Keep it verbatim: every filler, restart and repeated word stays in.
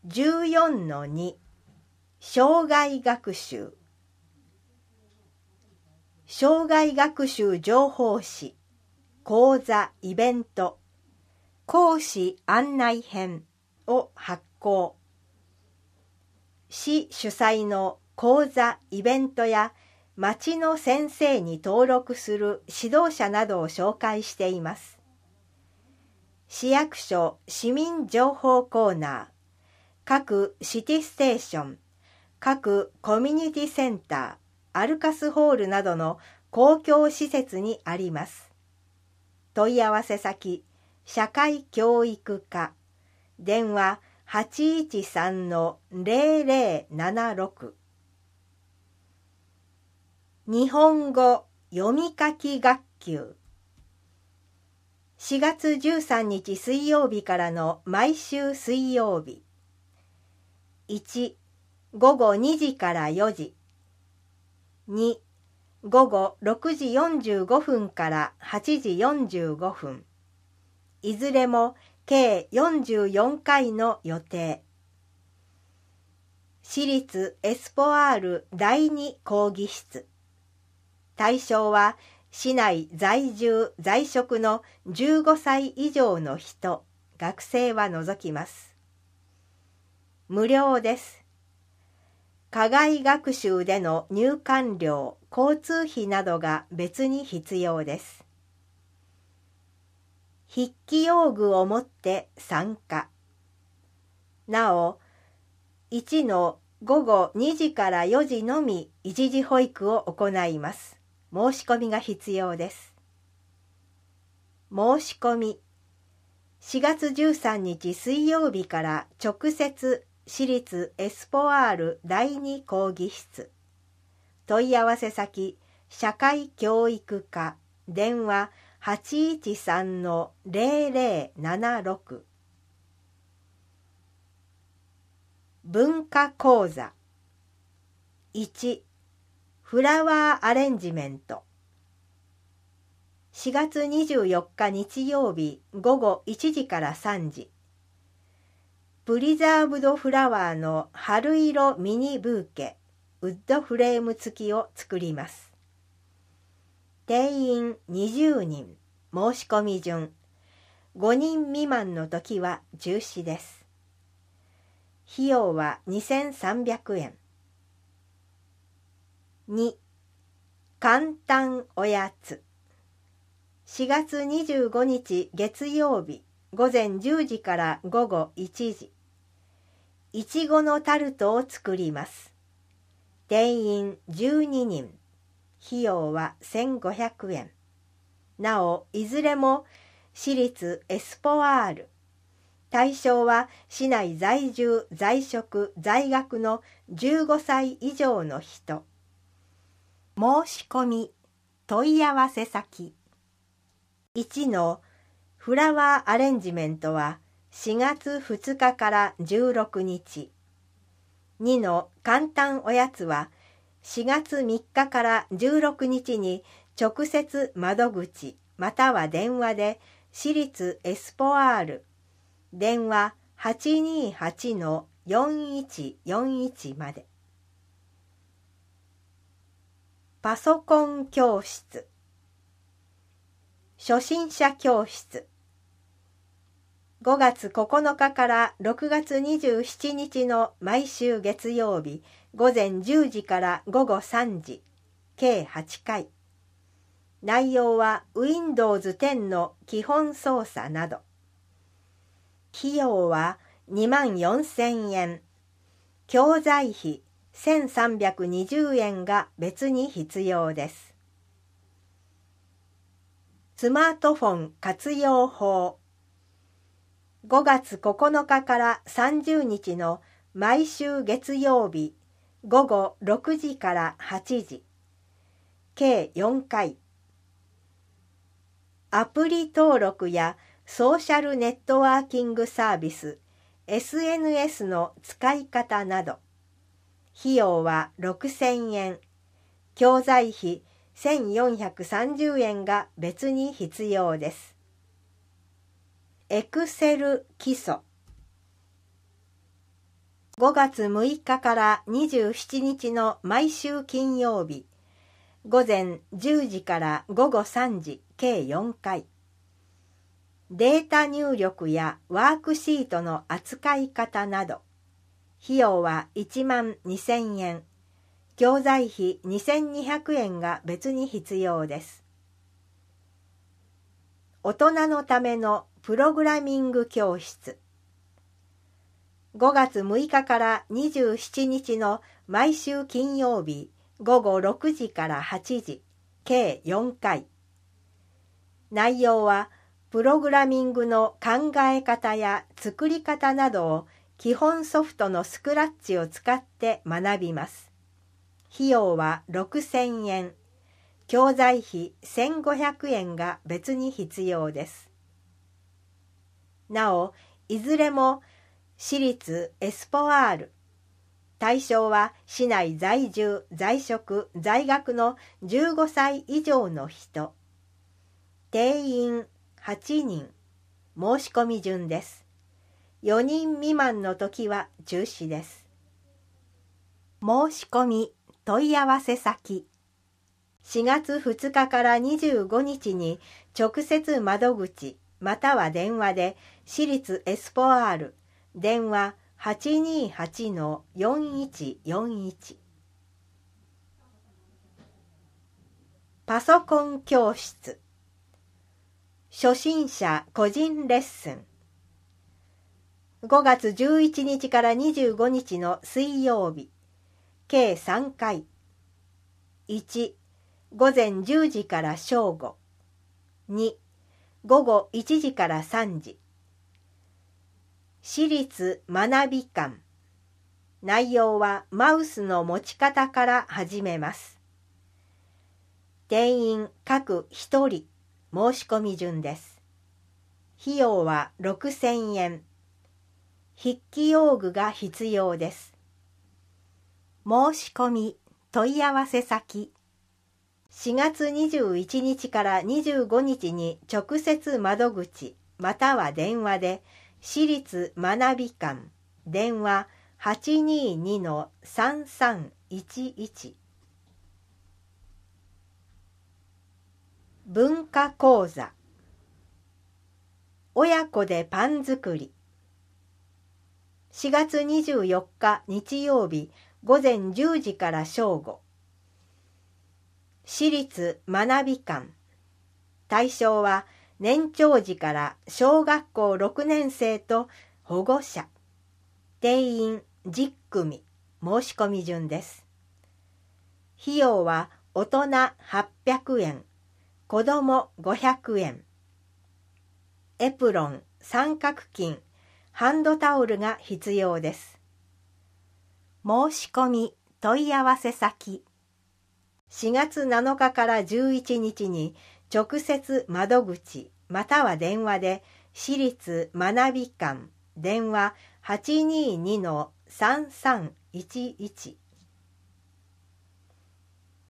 じゅうよんのに 生涯学習生涯学習情報誌講座イベント講師案内編を発行。市主催の講座イベントや町の先生に登録する指導者などを紹介しています。市役所市民情報コーナー、各シティステーション、各コミュニティセンター、アルカスホールなどの公共施設にあります。問い合わせ先、社会教育課、電話 はちいちさんのゼロゼロななろく。日本語読み書き学級。しがつじゅうさんにち水曜日からの毎週水曜日。いち、午後にじからよじ。に、午後ろくじよんじゅうごふんからはちじよんじゅうごふん。いずれも計よんじゅうよんかいの予定。市立エスポアールだいに講義室。対象は市内在住在職のじゅうごさい以上の人、学生は除きます。無料です。課外学習での入館料、交通費などが別に必要です。筆記用具を持って参加。なお、いちの午後にじからよじのみ一時保育を行います。申し込みが必要です。申し込み。しがつじゅうさんにち水曜日から直接市立エスポアールだいに講義室。問い合わせ先、社会教育課、電話 はちいちさんのゼロゼロななろく。文化講座。いち、フラワーアレンジメント。しがつにじゅうよっか日曜日午後いちじからさんじ。プリザーブドフラワーの春色ミニブーケ、ウッドフレーム付きを作ります。定員にじゅうにん、申し込み順。ごにん未満の時は中止です。費用はにせんさんびゃくえん。に、簡単おやつ。しがつにじゅうごにち月曜日午前じゅうじから午後いちじ。いちごのタルトを作ります。定員じゅうににん。費用はせんごひゃくえん。なお、いずれも市立エスポアール。対象は市内在住、在職、在学のじゅうごさい以上の人。申し込み、問い合わせ先。いちのフラワーアレンジメントはしがつふつかからじゅうろくにち。にの簡単おやつはしがつみっかからじゅうろくにちに直接窓口または電話で市立エスポアール電話 はちにーはちのよんいちよんいち まで。パソコン教室。初心者教室。ごがつここのかからろくがつにじゅうしちにちの毎週月曜日午前じゅうじから午後さんじ、計はちかい。内容は ウィンドウズテン の基本操作など。費用はにまんよんせんえん。教材費せんさんびゃくにじゅうえんが別に必要です。スマートフォン活用法。ごがつここのかからさんじゅうにちの毎週月曜日午後ろくじからはちじ、計よんかい。アプリ登録やソーシャルネットワーキングサービス、エスエヌエス の使い方など。費用はろくせんえん。教材費せんよんひゃくさんじゅうえんが別に必要です。エクセル基礎。 ごがつむいかからにじゅうしちにちの毎週金曜日、ごぜんじゅうじからごごさんじ計よんかい。データ入力やワークシートの扱い方など、費用はいちまんにせんえん、教材費にせんにひゃくえんが別に必要です。大人のためのプログラミング教室。ごがつむいかからにじゅうしちにちの毎週金曜日ごごろくじからはちじ、計よんかい。内容はプログラミングの考え方や作り方などを基本ソフトのスクラッチを使って学びます。費用はろくせんえん、教材費せんごひゃくえんが別に必要です。なお、いずれも私立エスポアール。対象は市内在住、在職、在学のじゅうごさい以上の人。定員はちにん。申し込み順です。よにん未満の時は中止です。申し込み、問い合わせ先。しがつふつかからにじゅうごにちに直接窓口または電話で私立エスポアール電話 はちにーはちのよんいちよんいち。 パソコン教室。初心者個人レッスン。ごがつじゅういちにちからにじゅうごにちの水曜日、計さんかい。いち、ごぜんじゅうじから正午。に、ごごいちじからさんじ。私立学び館。内容はマウスの持ち方から始めます。定員各ひとり、申し込み順です。費用はろくせんえん。筆記用具が必要です。申し込み、問い合わせ先。しがつにじゅういちにちからにじゅうごにちに直接窓口または電話で私立学び館電話 はちにーにのさんさんいちいち。 文化講座。親子でパン作り。しがつにじゅうよっか日曜日ごぜんじゅうじから正午。私立学び館。対象は年長児から小学校ろくねんせいと保護者。定員じゅっくみ、申し込み順です。費用は大人はっぴゃくえん、子どもごひゃくえん。エプロン、三角巾、ハンドタオルが必要です。申し込み、問い合わせ先。しがつなのかからじゅういちにちに直接窓口または電話で私立学び館電話 はちにーにのさんさんいちいち。